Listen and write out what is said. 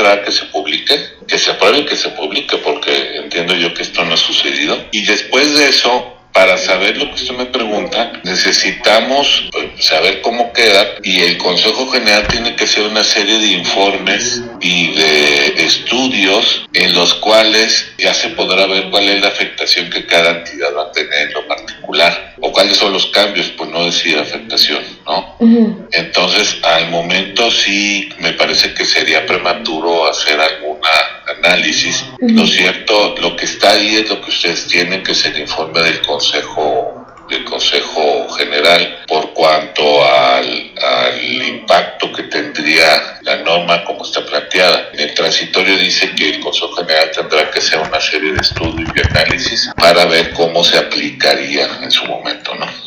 esperar a que se publique, que se apruebe y que se publique, porque entiendo yo que esto no ha sucedido. Y después de eso, para saber lo que usted me pregunta, necesitamos saber cómo queda, y el Consejo General tiene que hacer una serie de informes y de estudios en los cuales ya se podrá ver cuál es la afectación que cada entidad va a tener en lo particular, o cuáles son los cambios, por no decir afectación, ¿no? Uh-huh. Entonces, al momento sí me parece que sería prematuro hacer alguna análisis. Uh-huh. Lo cierto, lo que está ahí es lo que ustedes tienen, que es el informe del Consejo General por cuanto al impacto que tendría la norma como está planteada. En el transitorio dice que el Consejo General tendrá que hacer una serie de estudios y análisis para ver cómo se aplicaría en su momento, ¿no?